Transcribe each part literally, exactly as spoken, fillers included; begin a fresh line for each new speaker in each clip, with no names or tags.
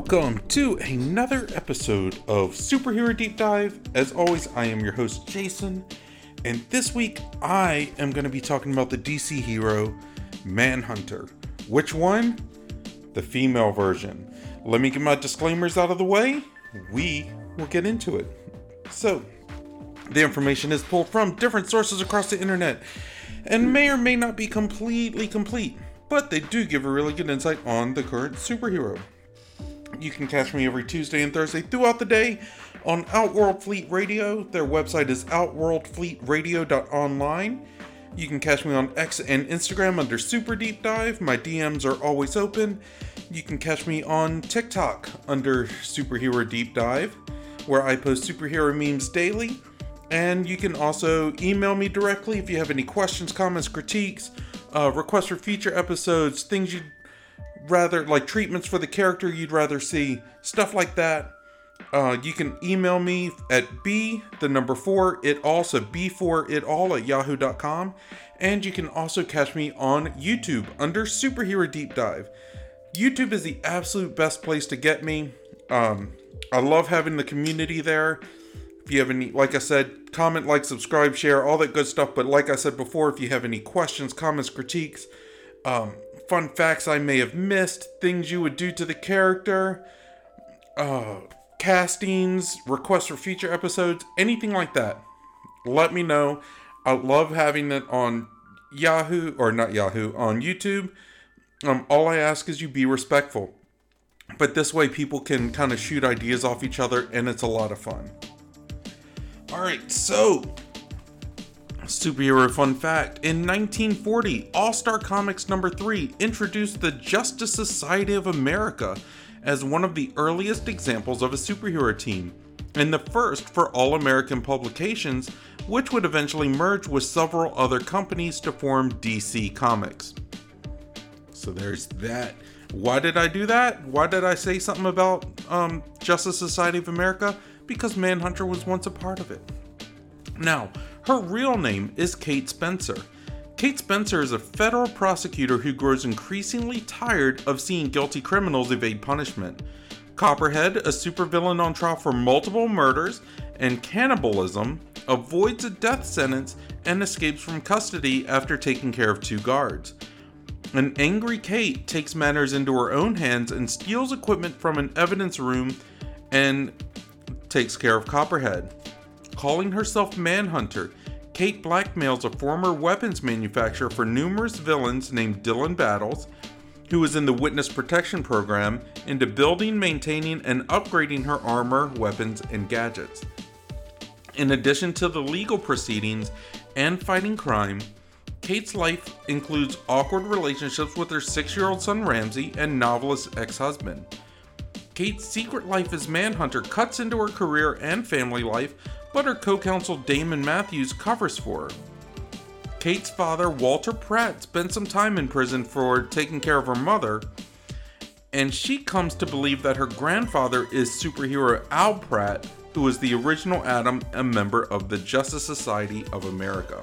Welcome to another episode of Superhero Deep Dive. As always, I am your host, Jason, and this week I am going to be talking about the D C hero, Manhunter. Which one? The female version. Let me get my disclaimers out of the way. We will get into it. So, the information is pulled from different sources across the internet and may or may not be completely complete, but they do give a really good insight on the current superhero. You can catch me every Tuesday and Thursday throughout the day on Outworld Fleet Radio. Their website is outworld fleet radio dot online. You can catch me on X and Instagram under Super Deep Dive. My D Ms are always open. You can catch me on TikTok under Superhero Deep Dive, where I post superhero memes daily. And you can also email me directly if you have any questions, comments, critiques, uh, requests for future episodes, things you'd rather, like treatments for the character you'd rather see, stuff like that. Uh, you can email me at b, the number four, it all, so b four it all at yahoo dot com. And you can also catch me on YouTube under Superhero Deep Dive. YouTube is the absolute best place to get me. Um, I love having the community there. If you have any, like I said, comment, like, subscribe, share, all that good stuff. But like I said before, if you have any questions, comments, critiques, um, fun facts I may have missed, things you would do to the character, uh, castings, requests for future episodes, anything like that, let me know. I love having it on Yahoo, or not Yahoo, on YouTube. Um, all I ask is you be respectful. But this way people can kind of shoot ideas off each other, and it's a lot of fun. Alright, so, superhero fun fact. In nineteen forty, All-Star Comics number three introduced the Justice Society of America as one of the earliest examples of a superhero team, and the first for all-American publications, which would eventually merge with several other companies to form D C Comics. So there's that. Why did I do that? Why did I say something about um, Justice Society of America? Because Manhunter was once a part of it. Now, her real name is Kate Spencer. Kate Spencer is a federal prosecutor who grows increasingly tired of seeing guilty criminals evade punishment. Copperhead, a supervillain on trial for multiple murders and cannibalism, avoids a death sentence and escapes from custody after taking care of two guards. An angry Kate takes matters into her own hands and steals equipment from an evidence room and takes care of Copperhead. Calling herself Manhunter, Kate blackmails a former weapons manufacturer for numerous villains named Dylan Battles, who is in the Witness Protection Program, into building, maintaining, and upgrading her armor, weapons, and gadgets. In addition to the legal proceedings and fighting crime, Kate's life includes awkward relationships with her six-year-old son Ramsey and novelist ex-husband. Kate's secret life as Manhunter cuts into her career and family life, but her co-counsel Damon Matthews covers for her. Kate's father, Walter Pratt, spent some time in prison for taking care of her mother, and she comes to believe that her grandfather is superhero Al Pratt, who was the original Atom, a member of the Justice Society of America.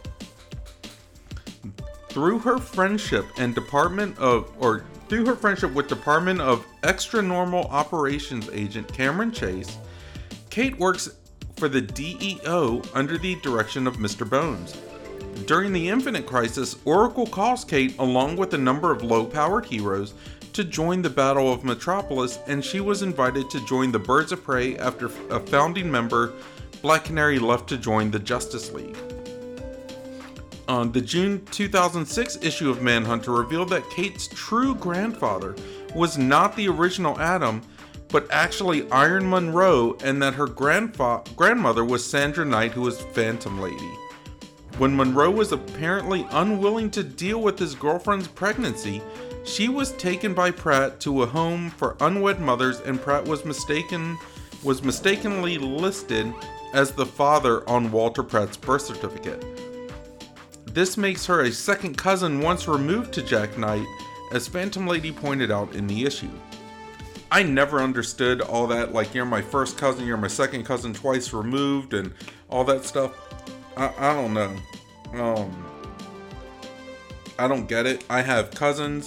Through her friendship and Department of, or Through her friendship with Department of Extra Normal Operations agent Cameron Chase, Kate works for the D E O under the direction of Mister Bones. During the Infinite Crisis, Oracle calls Kate along with a number of low-powered heroes to join the Battle of Metropolis, and she was invited to join the Birds of Prey after a founding member, Black Canary, left to join the Justice League. Uh, the June two thousand six issue of Manhunter revealed that Kate's true grandfather was not the original Atom, but actually Iron Monroe, and that her grandfa- grandmother was Sandra Knight, who was Phantom Lady. When Monroe was apparently unwilling to deal with his girlfriend's pregnancy, she was taken by Pratt to a home for unwed mothers, and Pratt was mistaken was mistakenly listed as the father on Walter Pratt's birth certificate. This makes her a second cousin once removed to Jack Knight, as Phantom Lady pointed out in the issue. I never understood all that, like, you're my first cousin, you're my second cousin twice removed, and all that stuff. I, I don't know. Um, I don't get it. I have cousins,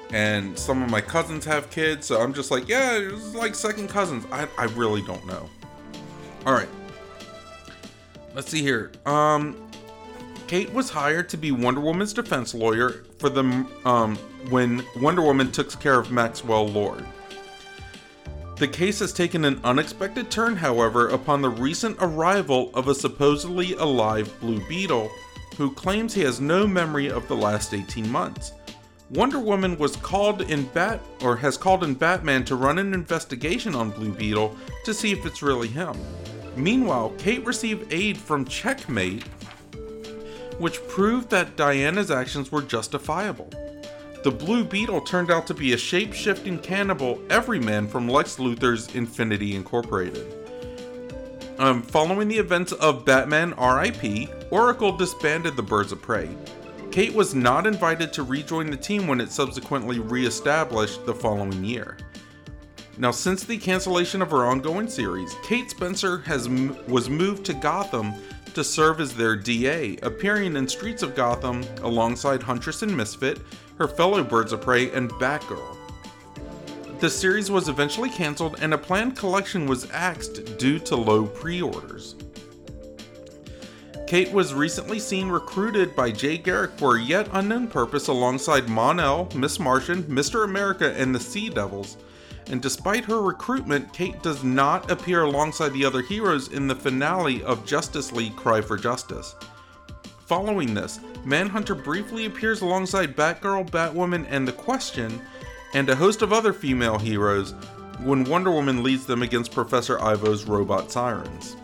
and some of my cousins have kids, so I'm just like, yeah, it's like second cousins. I, I really don't know. Alright. Let's see here. Um, Kate was hired to be Wonder Woman's defense lawyer for the, um, when Wonder Woman took care of Maxwell Lord. The case has taken an unexpected turn, however, upon the recent arrival of a supposedly alive Blue Beetle, who claims he has no memory of the last eighteen months. Wonder Woman was called in Bat or has called in Batman to run an investigation on Blue Beetle to see if it's really him. Meanwhile, Kate received aid from Checkmate, which proved that Diana's actions were justifiable. The Blue Beetle turned out to be a shape-shifting cannibal everyman from Lex Luthor's Infinity Incorporated. Um, following the events of Batman R I P, Oracle disbanded the Birds of Prey. Kate was not invited to rejoin the team when it subsequently re-established the following year. Now, since the cancellation of her ongoing series, Kate Spencer has m- was moved to Gotham to serve as their D A, appearing in Streets of Gotham alongside Huntress and Misfit, her fellow Birds of Prey, and Batgirl. The series was eventually cancelled and a planned collection was axed due to low pre-orders. Kate was recently seen recruited by Jay Garrick for a yet unknown purpose alongside Mon-El, Miss Martian, Mister America, and the Sea Devils. And despite her recruitment, Kate does not appear alongside the other heroes in the finale of Justice League Cry for Justice. Following this, Manhunter briefly appears alongside Batgirl, Batwoman, and The Question, and a host of other female heroes when Wonder Woman leads them against Professor Ivo's robot sirens.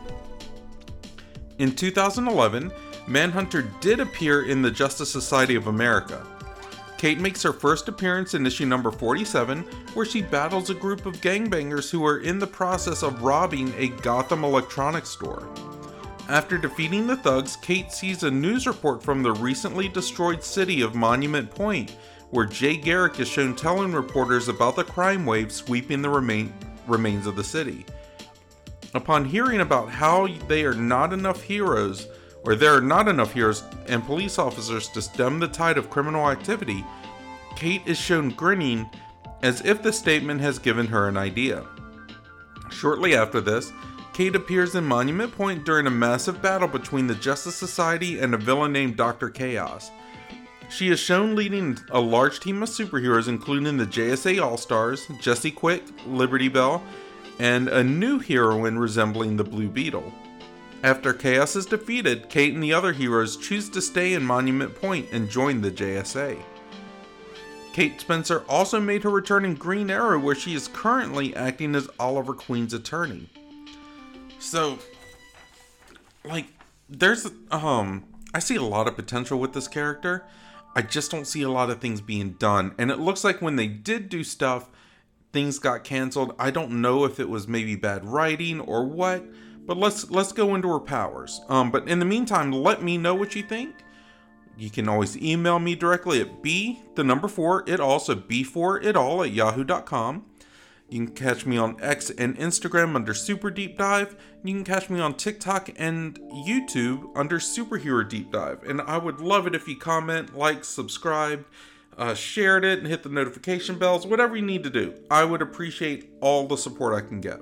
In two thousand eleven, Manhunter did appear in the Justice Society of America. Kate makes her first appearance in issue number forty-seven, where she battles a group of gangbangers who are in the process of robbing a Gotham electronics store. After defeating the thugs, Kate sees a news report from the recently destroyed city of Monument Point, where Jay Garrick is shown telling reporters about the crime wave sweeping the remain- remains of the city. Upon hearing about how they are not enough heroes, or there are not enough heroes and police officers to stem the tide of criminal activity, Kate is shown grinning as if the statement has given her an idea. Shortly after this, Kate appears in Monument Point during a massive battle between the Justice Society and a villain named Doctor Chaos. She is shown leading a large team of superheroes including the J S A All-Stars, Jesse Quick, Liberty Bell, and a new heroine resembling the Blue Beetle. After Chaos is defeated, Kate and the other heroes choose to stay in Monument Point and join the J S A. Kate Spencer also made her return in Green Arrow, where she is currently acting as Oliver Queen's attorney. So, like, there's, um, I see a lot of potential with this character. I just don't see a lot of things being done. And it looks like when they did do stuff, things got canceled. I don't know if it was maybe bad writing or what, but let's let's go into her powers. Um, but in the meantime, let me know what you think. You can always email me directly at b, the number four, it all, so b four it all at yahoo dot com. You can catch me on X and Instagram under Super Deep Dive. You can catch me on TikTok and YouTube under Superhero Deep Dive. And I would love it if you comment, like, subscribe, uh, shared it, and hit the notification bells, whatever you need to do. I would appreciate all the support I can get.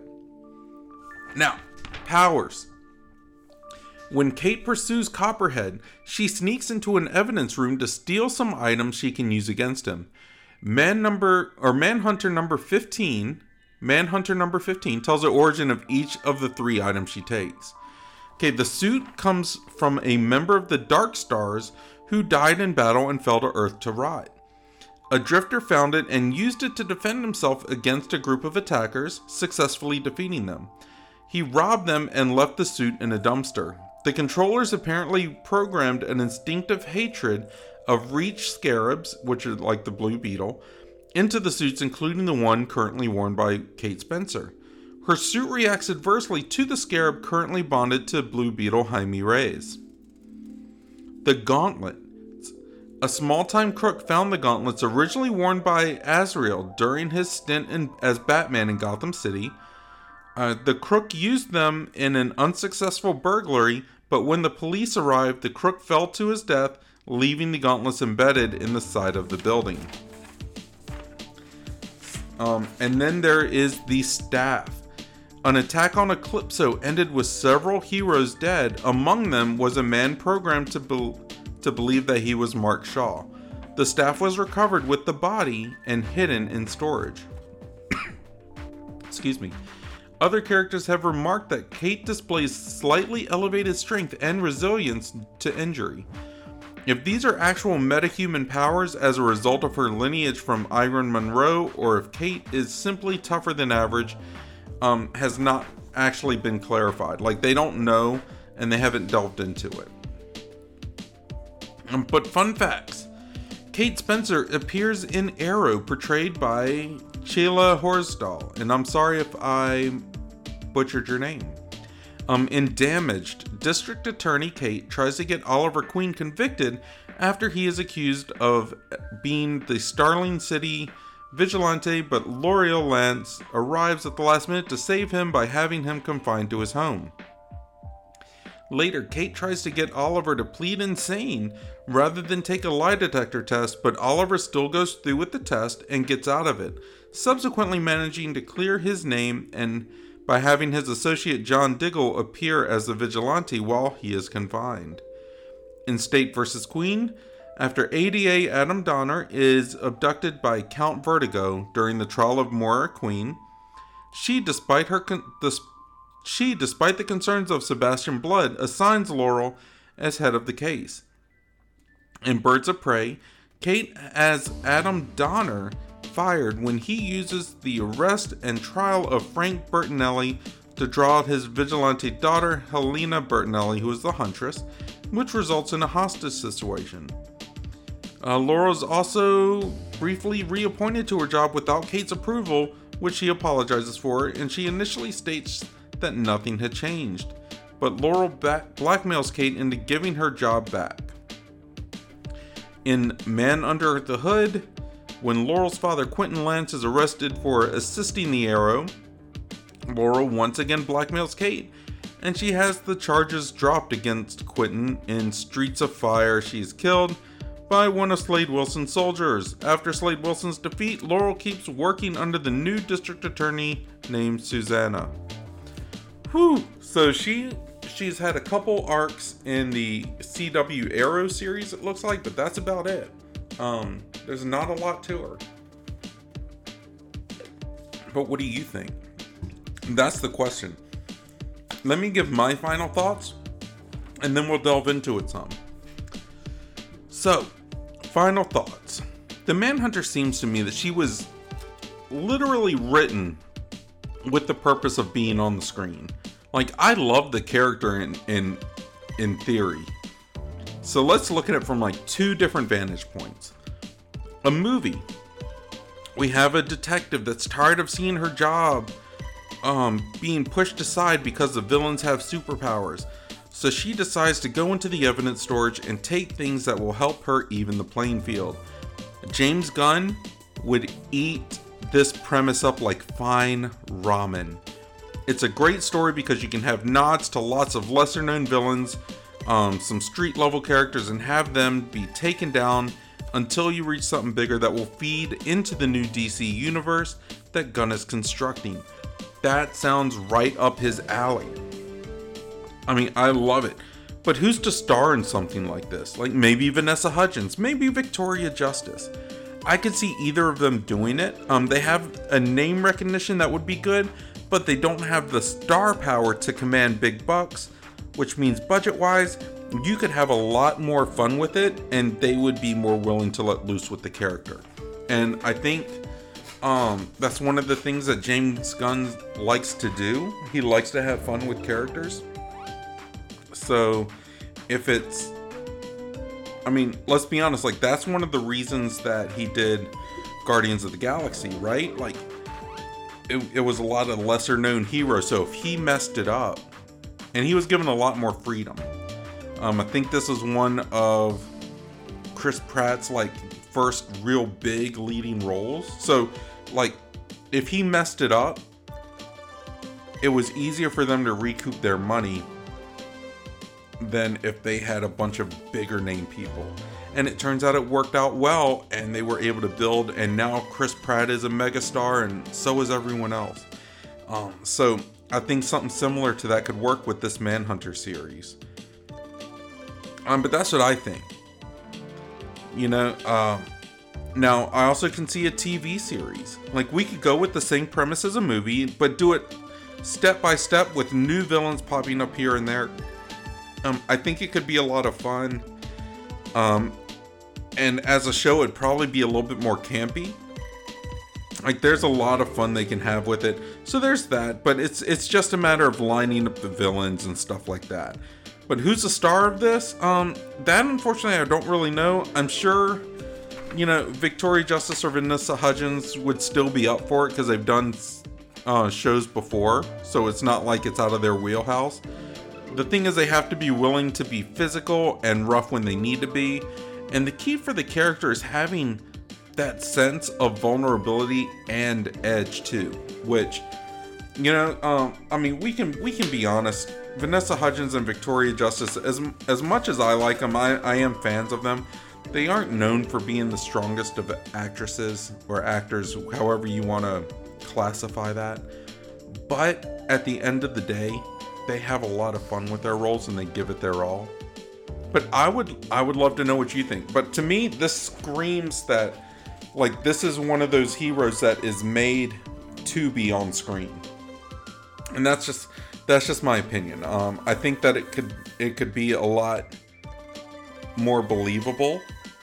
Now, powers. When Kate pursues Copperhead, she sneaks into an evidence room to steal some items she can use against him. Man number or Manhunter number fifteen, Manhunter number fifteen tells the origin of each of the three items she takes. Okay, the suit comes from a member of the Dark Stars who died in battle and fell to Earth to rot. A drifter found it and used it to defend himself against a group of attackers, successfully defeating them. He robbed them and left the suit in a dumpster. The controllers apparently programmed an instinctive hatred of Reach scarabs, which are like the Blue Beetle, into the suits, including the one currently worn by Kate Spencer. Her suit reacts adversely to the scarab currently bonded to Blue Beetle Jaime Reyes. The Gauntlet. A small-time crook found the gauntlets originally worn by Azrael during his stint in, as Batman in Gotham City. Uh, the crook used them in an unsuccessful burglary, but when the police arrived, the crook fell to his death, leaving the gauntlets embedded in the side of the building. Um, and then there is the staff. An attack on Eclipso ended with several heroes dead. Among them was a man programmed to, be- to believe that he was Mark Shaw. The staff was recovered with the body and hidden in storage. Excuse me. Other characters have remarked that Kate displays slightly elevated strength and resilience to injury. If these are actual metahuman powers as a result of her lineage from Irene Monroe, or if Kate is simply tougher than average, um, has not actually been clarified. Like, they don't know, and they haven't delved into it. Um, but fun facts. Kate Spencer appears in Arrow, portrayed by Sheila Horsdal, and I'm sorry if I butchered your name. Um, in Damaged, District Attorney Kate tries to get Oliver Queen convicted after he is accused of being the Starling City vigilante, but L'Oreal Lance arrives at the last minute to save him by having him confined to his home. Later, Kate tries to get Oliver to plead insane rather than take a lie detector test, but Oliver still goes through with the test and gets out of it, subsequently managing to clear his name and by having his associate John Diggle appear as the vigilante while he is confined. In State versus. Queen, after A D A Adam Donner is abducted by Count Vertigo during the trial of Moira Queen, she, despite her con- dis- she, despite the concerns of Sebastian Blood, assigns Laurel as head of the case. In Birds of Prey, Kate has Adam Donner fired when he uses the arrest and trial of Frank Bertinelli to draw out his vigilante daughter, Helena Bertinelli, who is the Huntress, which results in a hostage situation. Uh, Laurel is also briefly reappointed to her job without Kate's approval, which she apologizes for, and she initially states that nothing had changed. But Laurel ba- blackmails Kate into giving her job back. In Man Under the Hood, when Laurel's father Quentin Lance is arrested for assisting the Arrow, Laurel once again blackmails Kate, and she has the charges dropped against Quentin. In Streets of Fire, she is killed by one of Slade Wilson's soldiers. After Slade Wilson's defeat, Laurel keeps working under the new district attorney named Susanna. Whew, so she she's had a couple arcs in the C W Arrow series, it looks like, but that's about it. Um, there's not a lot to her. But what do you think? That's the question. Let me give my final thoughts, and then we'll delve into it some. So, final thoughts. The Manhunter seems to me that she was literally written with the purpose of being on the screen. Like, I love the character in in in theory. So let's look at it from like two different vantage points. A movie. We have a detective that's tired of seeing her job um, being pushed aside because the villains have superpowers. So she decides to go into the evidence storage and take things that will help her even the playing field. James Gunn would eat this premise up like fine ramen. It's a great story because you can have nods to lots of lesser known villains, um, some street level characters, and have them be taken down until you reach something bigger that will feed into the new D C universe that Gunn is constructing. That sounds right up his alley. I mean, I love it. But who's to star in something like this? Like maybe Vanessa Hudgens, maybe Victoria Justice. I could see either of them doing it. Um, they have a name recognition that would be good, but they don't have the star power to command big bucks, which means budget-wise, you could have a lot more fun with it, and they would be more willing to let loose with the character. And I think um, that's one of the things that James Gunn likes to do. He likes to have fun with characters. So if it's, I mean, let's be honest, like that's one of the reasons that he did Guardians of the Galaxy, right? Like it, it was a lot of lesser known heroes. So if he messed it up, and he was given a lot more freedom. Um, I think this is one of Chris Pratt's like first real big leading roles. So like if he messed it up, it was easier for them to recoup their money than if they had a bunch of bigger name people. and it turns out it worked out well, and they were able to build, and now Chris Pratt is a megastar, and so is everyone else. Um, so I think something similar to that could work with this Manhunter series. Um, but that's what I think. You know, um, now I also can see a T V series. Like, we could go with the same premise as a movie, but do it step by step with new villains popping up here and there. Um, I think it could be a lot of fun. Um, and as a show, it'd probably be a little bit more campy. Like, there's a lot of fun they can have with it. So there's that, but it's it's just a matter of lining up the villains and stuff like that. But who's the star of this? Um, that unfortunately I don't really know. I'm sure, you know, Victoria Justice or Vanessa Hudgens would still be up for it because they've done uh, shows before. So it's not like it's out of their wheelhouse. The thing is, they have to be willing to be physical and rough when they need to be. And the key for the character is having that sense of vulnerability and edge too, which, you know, um, I mean, we can we can be honest. Vanessa Hudgens and Victoria Justice, as as much as I like them, I, I am fans of them. They aren't known for being the strongest of actresses or actors, however you want to classify that. But at the end of the day, they have a lot of fun with their roles and they give it their all. But I would I would love to know what you think. But to me, this screams that, like, this is one of those heroes that is made to be on screen. And that's just that's just my opinion. Um, I think that it could it could be a lot more believable,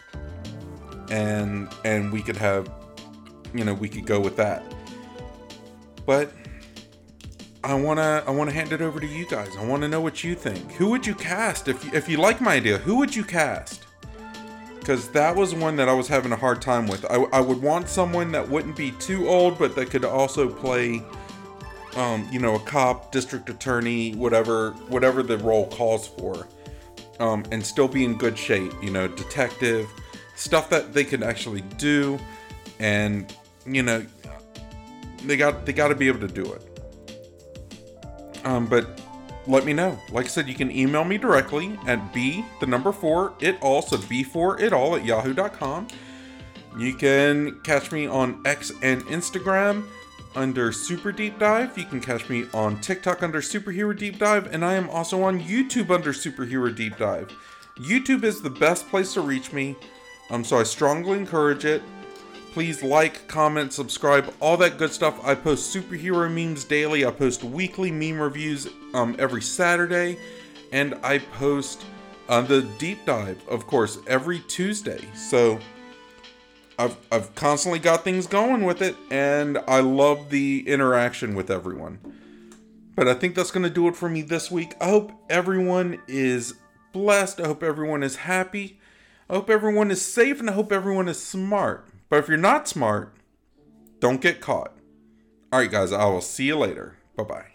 and and we could have, you know, we could go with that. But I wanna I wanna hand it over to you guys. I want to know what you think. Who would you cast if you, if you like my idea? Who would you cast? Because that was one that I was having a hard time with. I, I would want someone that wouldn't be too old, but that could also play, um, you know, a cop, district attorney, whatever, whatever the role calls for, um, and still be in good shape. You know, detective, stuff that they can actually do, and you know, they got they got to be able to do it. Um, but let me know. Like I said, you can email me directly at b the number four it all, so b four it all at yahoo dot com. You can catch me on X and Instagram under Super Deep Dive. You can catch me on TikTok under Superhero Deep Dive, and I am also on YouTube under Superhero Deep Dive. YouTube is the best place to reach me, um, so I strongly encourage it. Please like, comment, subscribe, all that good stuff. I post superhero memes daily. I post weekly meme reviews um, every Saturday. And I post uh, the deep dive, of course, every Tuesday. So I've, I've constantly got things going with it. And I love the interaction with everyone. But I think that's going to do it for me this week. I hope everyone is blessed. I hope everyone is happy. I hope everyone is safe. And I hope everyone is smart. But if you're not smart, don't get caught. Alright guys, I will see you later. Bye-bye.